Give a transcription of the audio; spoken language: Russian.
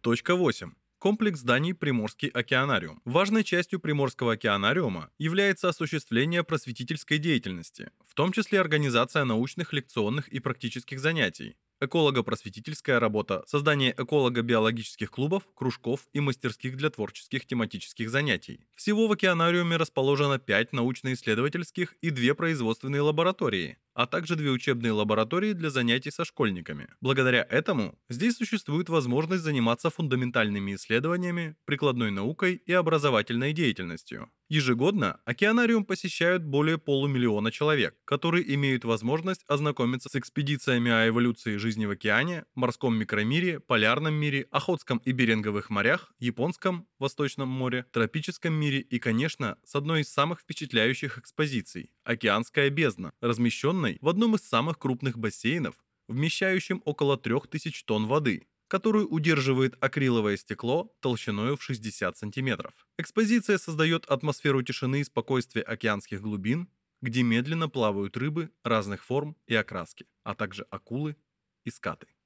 Точка 8. Комплекс зданий Приморский океанариум. Важной частью Приморского океанариума является осуществление просветительской деятельности, в том числе организация научных, лекционных и практических занятий, эколого-просветительская работа, создание эколого-биологических клубов, кружков и мастерских для творческих тематических занятий. Всего в океанариуме расположено 5 научно-исследовательских и 2 производственные лаборатории, а также 2 учебные лаборатории для занятий со школьниками. Благодаря этому здесь существует возможность заниматься фундаментальными исследованиями, прикладной наукой и образовательной деятельностью. Ежегодно океанариум посещают более полумиллиона человек, которые имеют возможность ознакомиться с экспедициями о эволюции жизни в океане, морском микромире, полярном мире, Охотском и Беринговых морях, Японском, Восточном море, тропическом мире и, конечно, с одной из самых впечатляющих экспозиций – «Океанская бездна», размещенной в одном из самых крупных бассейнов, вмещающем около 3000 тонн воды, которую удерживает акриловое стекло толщиной в 60 сантиметров. Экспозиция создает атмосферу тишины и спокойствия океанских глубин, где медленно плавают рыбы разных форм и окраски, а также акулы и скаты.